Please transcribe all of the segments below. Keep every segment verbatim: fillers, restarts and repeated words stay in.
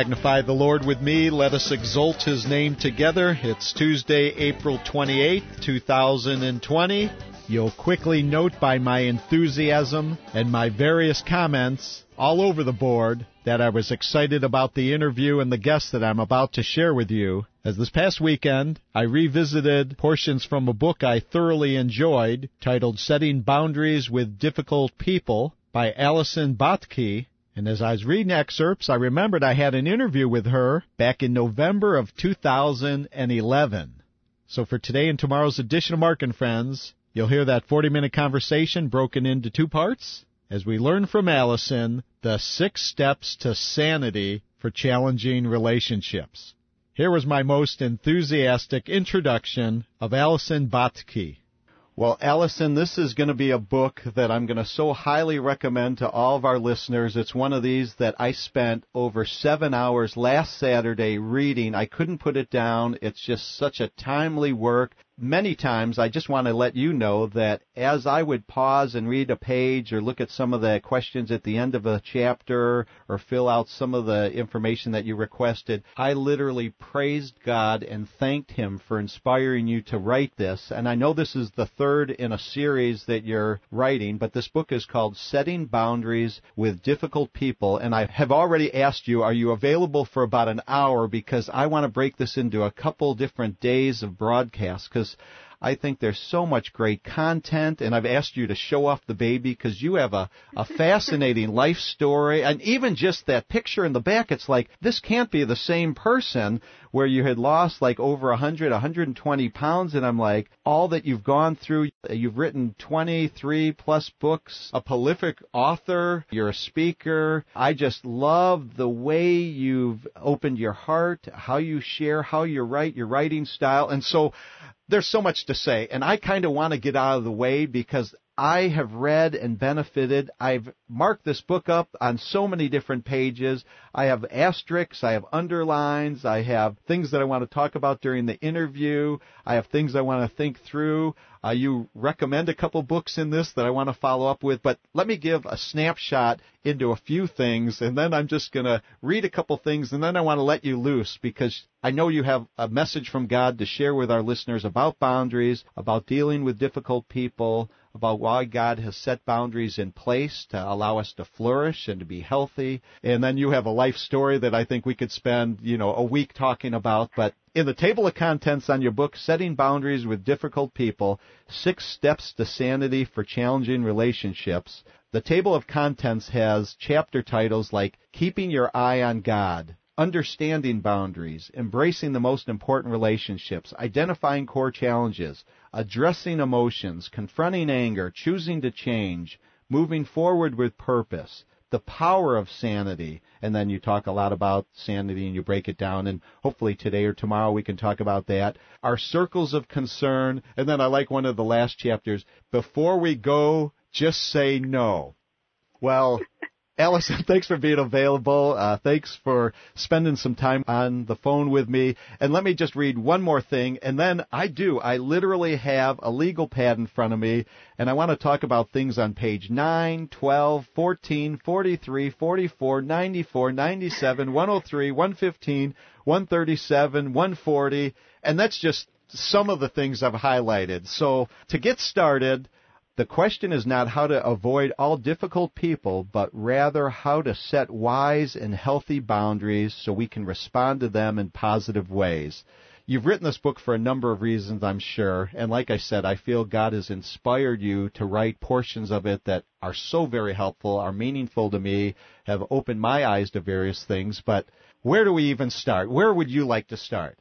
Magnify the Lord with me. Let us exalt His name together. It's Tuesday, April twenty-eighth, two thousand twenty. You'll quickly note by my enthusiasm and my various comments all over the board that I was excited about the interview and the guest that I'm about to share with you. As this past weekend, I revisited portions from a book I thoroughly enjoyed titled Setting Boundaries with Difficult People by Alison Botke. And as I was reading excerpts, I remembered I had an interview with her back in November of two thousand eleven. So for today and tomorrow's edition of Mark and Friends, you'll hear that forty-minute conversation broken into two parts as we learn from Alison the six steps to sanity for challenging relationships. Here was my most enthusiastic introduction of Alison Botke. Well, Alison, this is going to be a book that I'm going to so highly recommend to all of our listeners. It's one of these that I spent over seven hours last Saturday reading. I couldn't put it down. It's just such a timely work. Many times, I just want to let you know that as I would pause and read a page or look at some of the questions at the end of a chapter or fill out some of the information that you requested, I literally praised God and thanked Him for inspiring you to write this. And I know this is the third in a series that you're writing, but this book is called Setting Boundaries with Difficult People. And I have already asked you, are you available for about an hour? Because I want to break this into a couple different days of broadcast, because I think there's so much great content, and I've asked you to show off the baby because you have a, a fascinating life story, and even just that picture in the back, it's like, this can't be the same person where you had lost like over one hundred, one hundred twenty pounds, and I'm like, all that you've gone through, you've written twenty-three plus books, a prolific author, you're a speaker. I just love the way you've opened your heart, how you share, how you write, your writing style, and so there's so much to say, and I kind of want to get out of the way because I have read and benefited. I've marked this book up on so many different pages. I have asterisks, I have underlines, I have things that I want to talk about during the interview. I have things I want to think through. Uh, you recommend a couple books in this that I want to follow up with, but let me give a snapshot into a few things, and then I'm just going to read a couple things, and then I want to let you loose because I know you have a message from God to share with our listeners about boundaries, about dealing with difficult people, about why God has set boundaries in place to allow us to flourish and to be healthy. And then you have a life story that I think we could spend, you know, a week talking about. But in the table of contents on your book, Setting Boundaries with Difficult People, Six Steps to Sanity for Challenging Relationships, the table of contents has chapter titles like Keeping Your Eye on God, Understanding Boundaries, Embracing the Most Important Relationships, Identifying Core Challenges, Addressing Emotions, Confronting Anger, Choosing to Change, Moving Forward with Purpose, The Power of Sanity, and then you talk a lot about sanity and you break it down, and hopefully today or tomorrow we can talk about that. Our Circles of Concern, and then I like one of the last chapters, Before We Go, Just Say No. Well, Alison, thanks for being available. Uh, thanks for spending some time on the phone with me. And let me just read one more thing, and then I do. I literally have a legal pad in front of me, and I want to talk about things on page nine, twelve, fourteen, forty-three, forty-four, ninety-four, ninety-seven, one oh three, one fifteen, one thirty-seven, one forty, and that's just some of the things I've highlighted. So to get started, the question is not how to avoid all difficult people, but rather how to set wise and healthy boundaries so we can respond to them in positive ways. You've written this book for a number of reasons, I'm sure, and like I said, I feel God has inspired you to write portions of it that are so very helpful, are meaningful to me, have opened my eyes to various things, but where do we even start? Where would you like to start?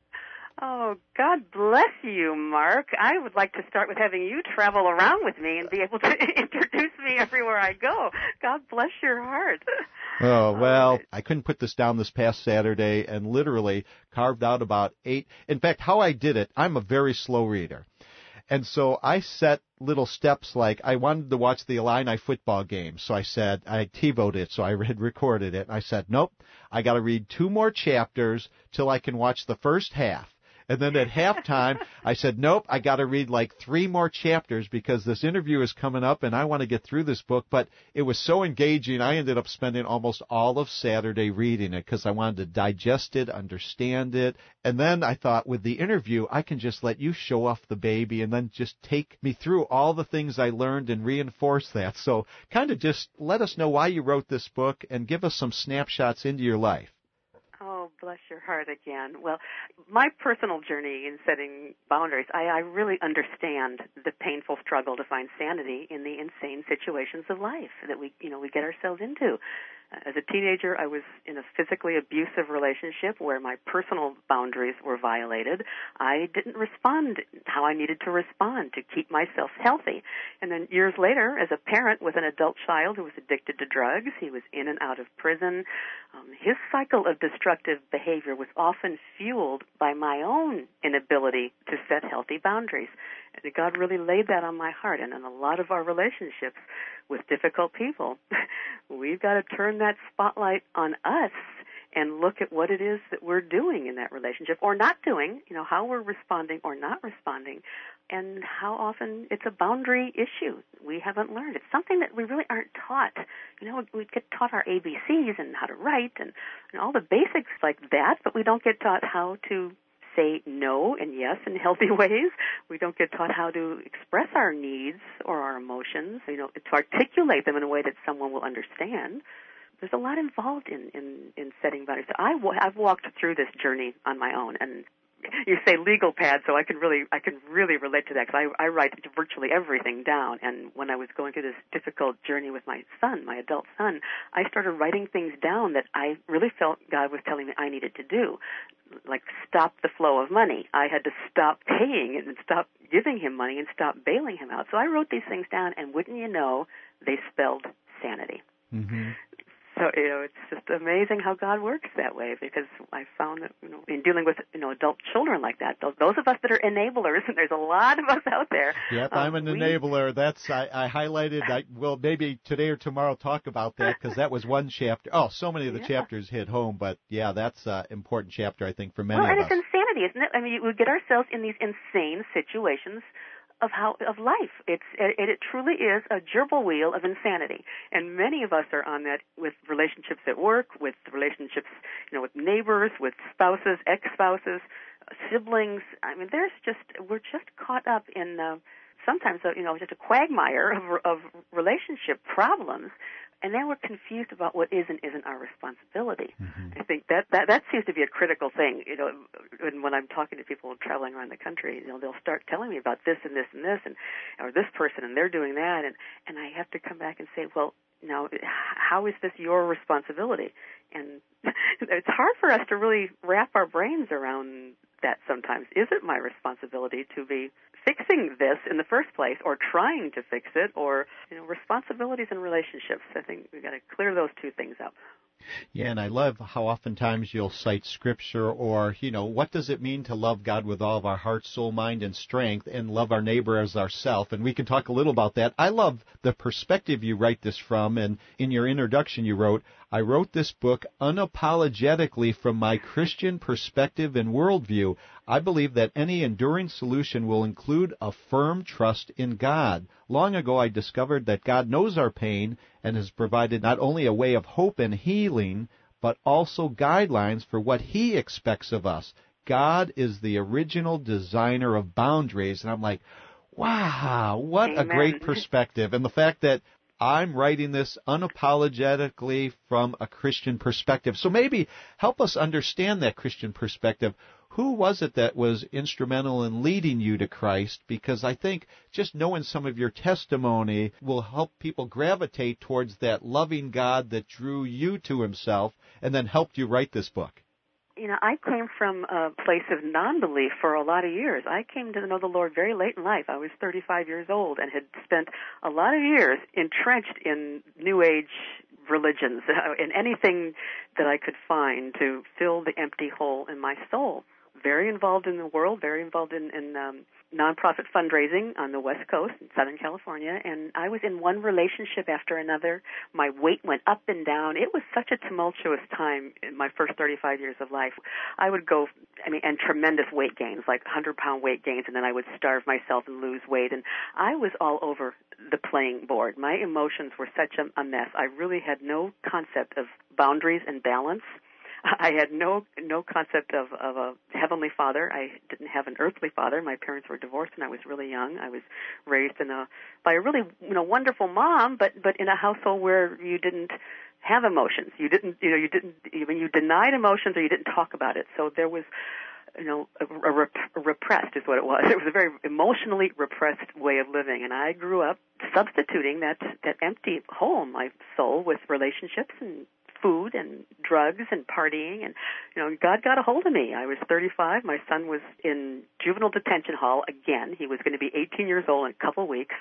Oh, God bless you, Mark. I would like to start with having you travel around with me and be able to introduce me everywhere I go. God bless your heart. Oh, well, I couldn't put this down this past Saturday and literally carved out about eight. In fact, how I did it, I'm a very slow reader. And so I set little steps like I wanted to watch the Illini football game. So I said, I TiVoed it, so I had recorded it. And I said, nope, I got to read two more chapters till I can watch the first half. And then at halftime, I said, nope, I got to read like three more chapters because this interview is coming up and I want to get through this book. But it was so engaging, I ended up spending almost all of Saturday reading it because I wanted to digest it, understand it. And then I thought with the interview, I can just let you show off the baby and then just take me through all the things I learned and reinforce that. So kind of just let us know why you wrote this book and give us some snapshots into your life. Oh, bless your heart again. Well, my personal journey in setting boundaries, I, I really understand the painful struggle to find sanity in the insane situations of life that we, you know, we get ourselves into. As a teenager, I was in a physically abusive relationship where my personal boundaries were violated. I didn't respond how I needed to respond to keep myself healthy. And then years later, as a parent with an adult child who was addicted to drugs, he was in and out of prison. Um, his cycle of destructive behavior was often fueled by my own inability to set healthy boundaries. And God really laid that on my heart. And in a lot of our relationships with difficult people, we've got to turn that spotlight on us and look at what it is that we're doing in that relationship or not doing, you know, how we're responding or not responding, and how often it's a boundary issue we haven't learned. It's something that we really aren't taught. You know, we get taught our A B Cs and how to write and, and all the basics like that, but we don't get taught how to say no and yes in healthy ways. We don't get taught how to express our needs or our emotions, you know, to articulate them in a way that someone will understand. There's a lot involved in, in, in setting boundaries. So I, I've walked through this journey on my own, and you say legal pad, so I can really I can really relate to that because I, I write virtually everything down. And when I was going through this difficult journey with my son, my adult son, I started writing things down that I really felt God was telling me I needed to do, like stop the flow of money. I had to stop paying and stop giving him money and stop bailing him out. So I wrote these things down, and wouldn't you know, they spelled sanity. Mm-hmm. So, you know, it's just amazing how God works that way, because I found that, you know, in dealing with, you know, adult children like that, those, those of us that are enablers, and there's a lot of us out there. Yep, um, I'm an we, enabler. That's, I, I highlighted, I will maybe today or tomorrow talk about that, because that was one chapter. Oh, so many of the yeah. chapters hit home, but yeah, that's an important chapter, I think, for many well, of us. Well, and it's insanity, isn't it? I mean, we get ourselves in these insane situations of how of life. It's it, it truly is a gerbil wheel of insanity, and many of us are on that with relationships at work, with relationships, you know, with neighbors, with spouses, ex-spouses, siblings. I mean, there's just we're just caught up in uh, sometimes uh, you know just a quagmire of of relationship problems. And then we're confused about what is and isn't our responsibility. Mm-hmm. I think that, that that seems to be a critical thing. You know, when, when I'm talking to people traveling around the country, you know, they'll start telling me about this and this and this, and or this person, and they're doing that, and and I have to come back and say, well, now, how is this your responsibility? And it's hard for us to really wrap our brains around that sometimes. Is it my responsibility to be fixing this in the first place, or trying to fix it, or, you know, responsibilities and relationships? I think we've got to clear those two things up. Yeah, and I love how oftentimes you'll cite Scripture or, you know, what does it mean to love God with all of our heart, soul, mind, and strength, and love our neighbor as ourself? And we can talk a little about that. I love the perspective you write this from, and in your introduction you wrote, I wrote this book unapologetically from my Christian perspective and worldview. I believe that any enduring solution will include a firm trust in God. Long ago I discovered that God knows our pain and has provided not only a way of hope and healing, but also guidelines for what He expects of us. God is the original designer of boundaries. And I'm like, wow, what Amen. A great perspective. And the fact that I'm writing this unapologetically from a Christian perspective. So maybe help us understand that Christian perspective. Who was it that was instrumental in leading you to Christ? Because I think just knowing some of your testimony will help people gravitate towards that loving God that drew you to Himself and then helped you write this book. You know, I came from a place of non-belief for a lot of years. I came to know the Lord very late in life. I was thirty-five years old and had spent a lot of years entrenched in New Age religions, in anything that I could find to fill the empty hole in my soul. very involved in the world, very involved in, in um, nonprofit fundraising on the West Coast in Southern California, and I was in one relationship after another. My weight went up and down. It was such a tumultuous time in my first thirty-five years of life. I would go, I mean, and tremendous weight gains, like one hundred pound weight gains, and then I would starve myself and lose weight, and I was all over the playing board. My emotions were such a, a mess. I really had no concept of boundaries and balance. I had no no concept of, of a heavenly father. I didn't have an earthly father. My parents were divorced when I was really young. I was raised in a by a really you know wonderful mom, but but in a household where you didn't have emotions. You didn't you know you didn't even you denied emotions or you didn't talk about it. So there was you know a, a, rep, a repressed is what it was. It was a very emotionally repressed way of living, and I grew up substituting that that empty hole in my soul with relationships and food and drugs and partying, and you know God got a hold of me. I was thirty-five. My son was in juvenile detention hall again. He was going to be eighteen years old in a couple weeks.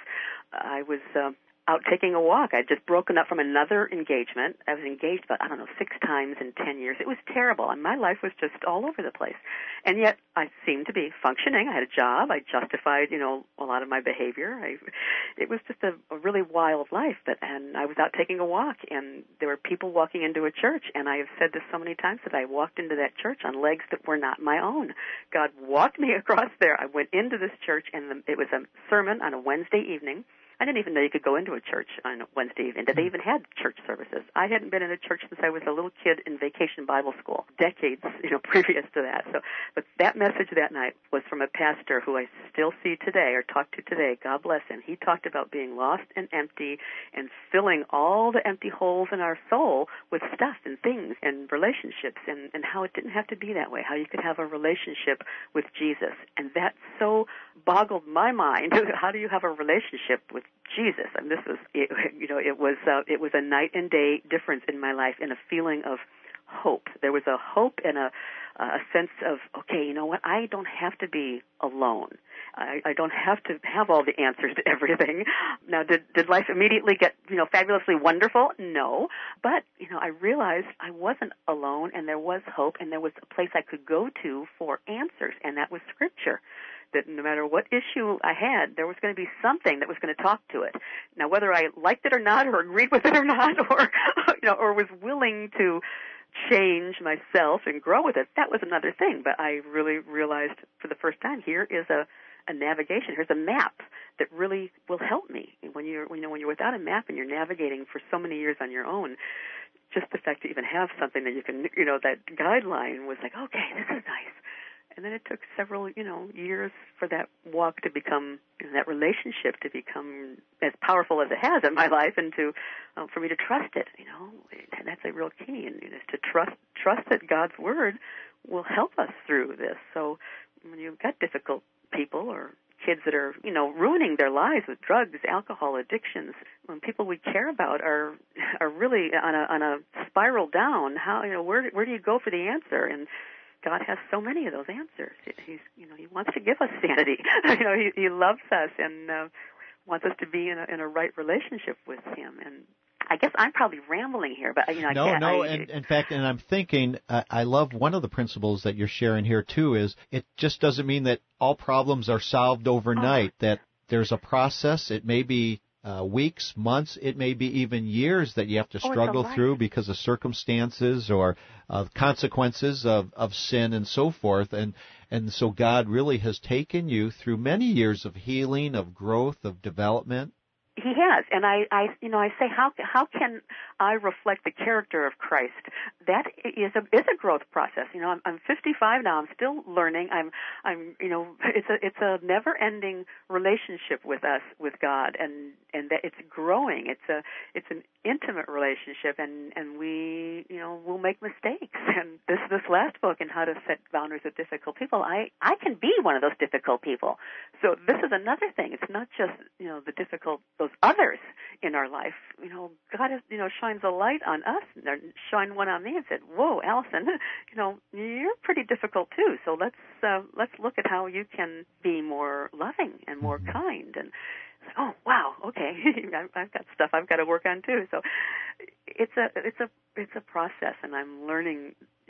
I was uh, out taking a walk. I'd just broken up from another engagement. I was engaged about, I don't know, six times in ten years. It was terrible, and my life was just all over the place. And yet I seemed to be functioning. I had a job. I justified, you know, a lot of my behavior. I, it was just a, a really wild life. But, and I was out taking a walk, and there were people walking into a church, and I have said this so many times that I walked into that church on legs that were not my own. God walked me across there. I went into this church, and the, it was a sermon on a Wednesday evening. I didn't even know you could go into a church on a Wednesday evening, that they even had church services. I hadn't been in a church since I was a little kid in vacation Bible school, decades, you know, previous to that. So, but that message that night was from a pastor who I still see today or talk to today. God bless him. He talked about being lost and empty and filling all the empty holes in our soul with stuff and things and relationships, and, and how it didn't have to be that way, how you could have a relationship with Jesus. And that so boggled my mind. How do you have a relationship with Jesus? And this was, it, you know, it was uh, it was a night and day difference in my life, and a feeling of hope. There was a hope and a a sense of, okay, you know what? I don't have to be alone. I, I don't have to have all the answers to everything. Now, did did life immediately get, you know, fabulously wonderful? No. But, you know, I realized I wasn't alone, and there was hope, and there was a place I could go to for answers, and that was Scripture. That no matter what issue I had, there was going to be something that was going to talk to it. Now, whether I liked it or not, or agreed with it or not, or you know, or was willing to change myself and grow with it, that was another thing. But I really realized for the first time, here is a, a navigation. Here's a map that really will help me when you're, you know, when you're without a map and you're navigating for so many years on your own. Just the fact to even have something that you can, you know, that guideline was like, okay, this is nice. And then it took several, you know, years for that walk to become, you know, that relationship to become as powerful as it has in my life, and to, um, for me to trust it, you know, and that's a real key, and you know, to trust, trust that God's Word will help us through this. So when you've got difficult people or kids that are, you know, ruining their lives with drugs, alcohol, addictions, when people we care about are are really on a on a spiral down, how, you know, where where do you go for the answer? And God has so many of those answers. He's, you know, He wants to give us sanity. you know, He, he loves us and uh, wants us to be in a, in a right relationship with Him. And I guess I'm probably rambling here, but you know, I no, can't. no. I, and in fact, and I'm thinking, uh, I love one of the principles that you're sharing here too. Is it just doesn't mean that all problems are solved overnight. Oh. That there's a process. It may be Uh, weeks, months, it may be even years that you have to struggle oh, through because of circumstances or uh, consequences of, of sin and so forth. And and so God really has taken you through many years of healing, of growth, of development. He has, and I, I, you know, I say, how how can I reflect the character of Christ? That is a is a growth process. You know, I'm, I'm fifty-five now. I'm still learning. I'm, I'm, you know, it's a it's a never-ending relationship with us, with God, and and that it's growing. It's a it's an intimate relationship, and and we, you know, will make mistakes. And this this last book, in How to Set Boundaries with Difficult People, I I can be one of those difficult people. So this is another thing. It's not just, you know, the difficult. Those others in our life, you know, God has, you know, shines a light on us, and shine one on me and said, "Whoa, Allison, you know, you're pretty difficult too. So let's uh, let's look at how you can be more loving and more mm-hmm. kind." And oh, wow, okay, I've got stuff I've got to work on too. So it's a it's a it's a process, and I'm learning,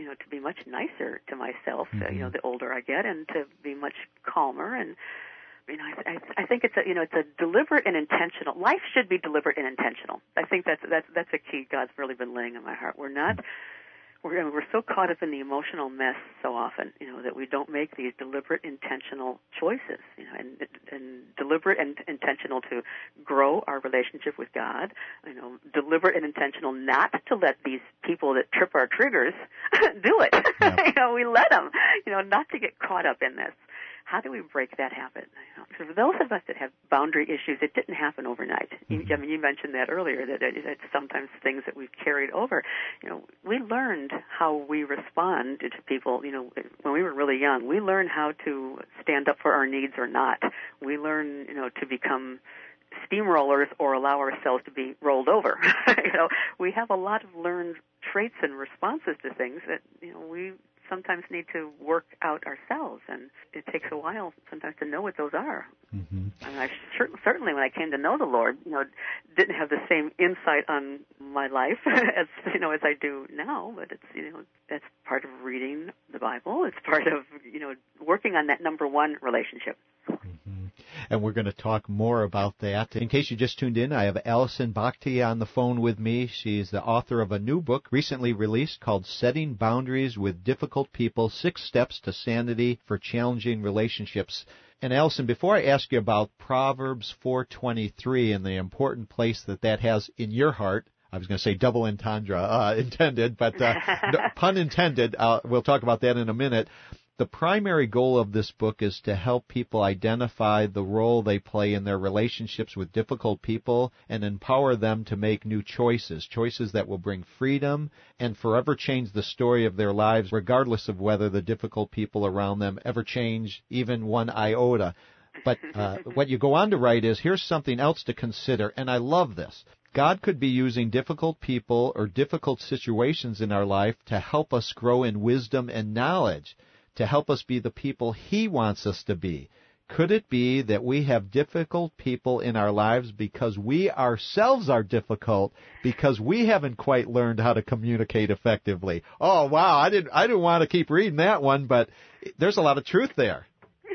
you know, to be much nicer to myself, Mm-hmm. uh, you know, the older I get, and to be much calmer. And you know, I, I, I think it's a, you know, it's a deliberate and intentional. Life should be deliberate and intentional. I think that's that's that's a key God's really been laying on my heart. We're not. We're, we're so caught up in the emotional mess so often, you know, that we don't make these deliberate, intentional choices, you know, and, and deliberate and intentional to grow our relationship with God, you know, deliberate and intentional not to let these people that trip our triggers do it. Yeah. You know, we let them, you know, not to get caught up in this. How do we break that habit? So for those of us that have boundary issues, it didn't happen overnight. Mm-hmm. I mean, you mentioned that earlier, that it's sometimes things that we've carried over. You know, we learned how we respond to people, you know, when we were really young. We learned how to stand up for our needs or not. We learn, you know, to become steamrollers or allow ourselves to be rolled over. You know, we have a lot of learned traits and responses to things that, you know, we sometimes need to work out ourselves, and it takes a while sometimes to know what those are. Mm-hmm. And I cer- certainly, when I came to know the Lord, you know, didn't have the same insight on my life as you know as I do now. But it's you know that's part of reading the Bible. It's part of you know working on that number one relationship. Mm-hmm. And we're going to talk more about that. In case you just tuned in, I have Allison Bhakti on the phone with me. She's the author of a new book recently released called Setting Boundaries with Difficult People, Six Steps to Sanity for Challenging Relationships. And Allison, before I ask you about Proverbs four twenty-three and the important place that that has in your heart, I was going to say double entendre uh, intended, but uh, no, pun intended. Uh, we'll talk about that in a minute. The primary goal of this book is to help people identify the role they play in their relationships with difficult people and empower them to make new choices, choices that will bring freedom and forever change the story of their lives, regardless of whether the difficult people around them ever change even one iota. But uh, what you go on to write is, here's something else to consider, and I love this. God could be using difficult people or difficult situations in our life to help us grow in wisdom and knowledge, to help us be the people He wants us to be. Could it be that we have difficult people in our lives because we ourselves are difficult, because we haven't quite learned how to communicate effectively? Oh, wow, I didn't I didn't want to keep reading that one, but there's a lot of truth there.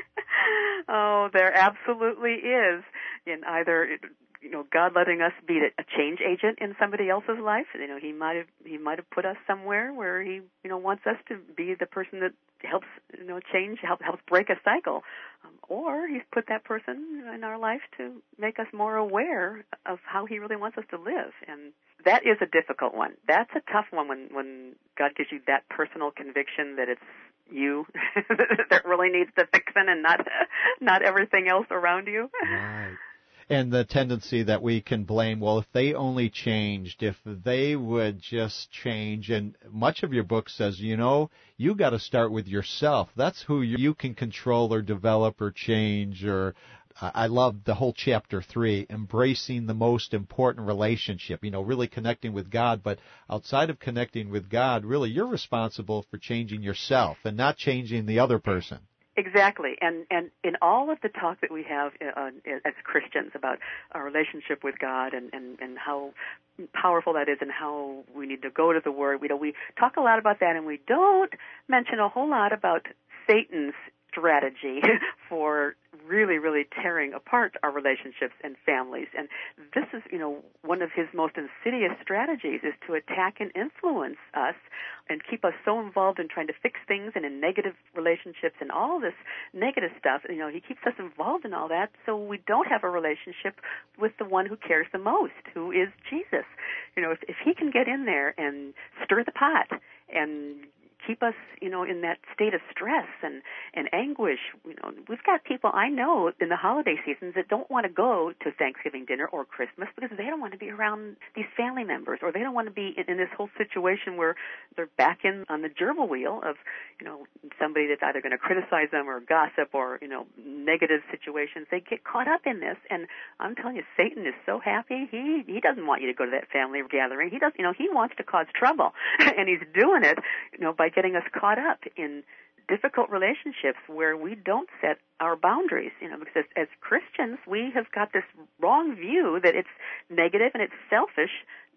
Oh, there absolutely is. In either you know, God letting us be a change agent in somebody else's life. You know, He might have He might have put us somewhere where He, you know, wants us to be the person that helps, you know, change, help, helps break a cycle, um, or He's put that person in our life to make us more aware of how He really wants us to live. And that is a difficult one. That's a tough one when when God gives you that personal conviction that it's you that really needs the fixing and not not everything else around you. Right. And the tendency that we can blame, well, if they only changed, if they would just change. And much of your book says, you know, you got to start with yourself. That's who you can control or develop or change. Or uh, I love the whole chapter three, embracing the most important relationship, you know, really connecting with God. But outside of connecting with God, really, you're responsible for changing yourself and not changing the other person. Exactly, and and in all of the talk that we have uh, as Christians about our relationship with God and, and, and how powerful that is and how we need to go to the Word, we know we talk a lot about that, and we don't mention a whole lot about Satan's strategy for really, really tearing apart our relationships and families. And this is, you know, one of his most insidious strategies is to attack and influence us and keep us so involved in trying to fix things and in negative relationships and all this negative stuff. You know, he keeps us involved in all that so we don't have a relationship with the one who cares the most, who is Jesus. You know, if, if he can get in there and stir the pot and keep us, you know, in that state of stress and, and anguish. You know, we've got people I know in the holiday seasons that don't want to go to Thanksgiving dinner or Christmas because they don't want to be around these family members, or they don't want to be in, in this whole situation where they're back in on the gerbil wheel of, you know, somebody that's either going to criticize them or gossip or, you know, negative situations. They get caught up in this, and I'm telling you, Satan is so happy. He he doesn't want you to go to that family gathering. He does, you know, he wants to cause trouble, and he's doing it, you know, by getting us caught up in difficult relationships where we don't set our boundaries, you know, because as, as Christians, we have got this wrong view that it's negative and it's selfish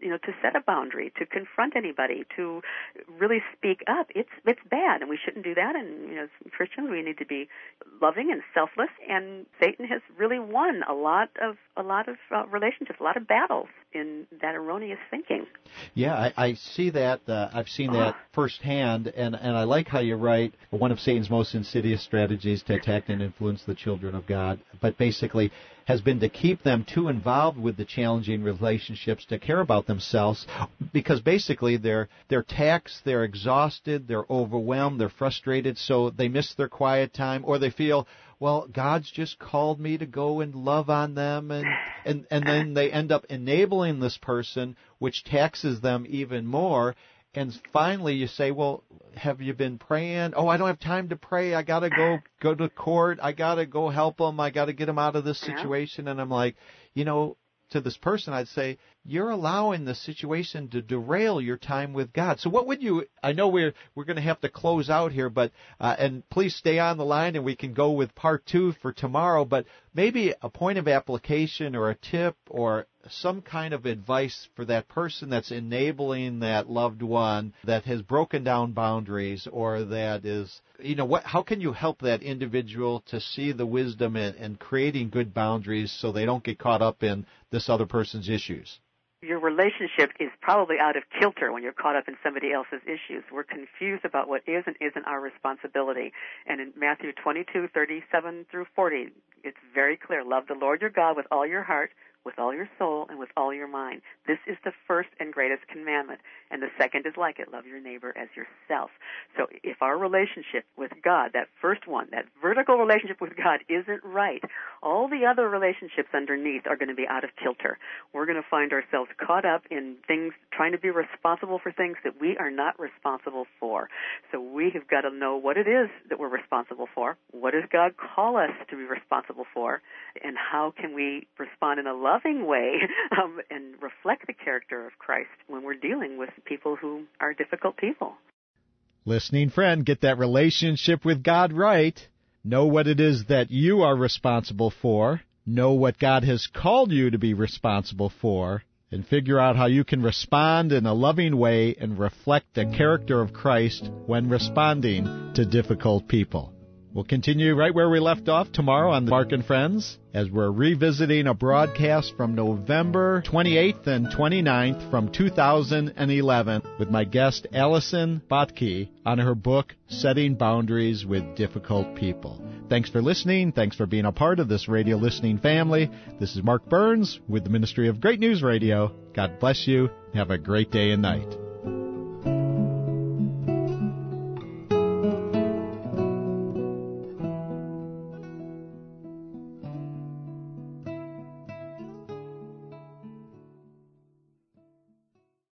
you know, to set a boundary, to confront anybody, to really speak up. It's it's bad, and we shouldn't do that. And, you know, as Christians, we need to be loving and selfless. And Satan has really won a lot of a lot of uh, relationships, a lot of battles in that erroneous thinking. Yeah, I, I see that. Uh, I've seen that firsthand, and, and I like how you write, one of Satan's most insidious strategies to attack and influence the children of God, but basically has been to keep them too involved with the challenging relationships to care about themselves, because basically they're they're taxed, they're exhausted, they're overwhelmed, they're frustrated, so they miss their quiet time, or they feel, well, God's just called me to go and love on them, and, and, and then they end up enabling this person, which taxes them even more. And finally you say, well, have you been praying? Oh, I don't have time to pray. I got to go go to court. I got to go help them. I got to get them out of this situation. And I'm like, you know, to this person, I'd say, you're allowing the situation to derail your time with God. So what would you, I know we're we're going to have to close out here, but uh, and please stay on the line and we can go with part two for tomorrow, but maybe a point of application or a tip or some kind of advice for that person that's enabling that loved one that has broken down boundaries, or that is, you know, what? How can you help that individual to see the wisdom in, in creating good boundaries so they don't get caught up in this other person's issues? Your relationship is probably out of kilter when you're caught up in somebody else's issues. We're confused about what is and isn't our responsibility. And in Matthew twenty-two, thirty-seven through forty, it's very clear. Love the Lord your God with all your heart, with all your soul, and with all your mind. This is the first and greatest commandment. And the second is like it. Love your neighbor as yourself. So if our relationship with God, that first one, that vertical relationship with God isn't right, all the other relationships underneath are going to be out of kilter. We're going to find ourselves caught up in things, trying to be responsible for things that we are not responsible for. So we have got to know what it is that we're responsible for. What does God call us to be responsible for? And how can we respond in a loving way um, and reflect the character of Christ when we're dealing with people who are difficult people? Listening friend, get that relationship with God right. Know what it is that you are responsible for. Know what God has called you to be responsible for. And figure out how you can respond in a loving way and reflect the character of Christ when responding to difficult people. We'll continue right where we left off tomorrow on Mark and Friends, as we're revisiting a broadcast from November twenty-eighth and twenty-ninth from two thousand eleven with my guest Allison Bottke on her book, Setting Boundaries with Difficult People. Thanks for listening. Thanks for being a part of this radio listening family. This is Mark Burns with the Ministry of Great News Radio. God bless you. Have a great day and night.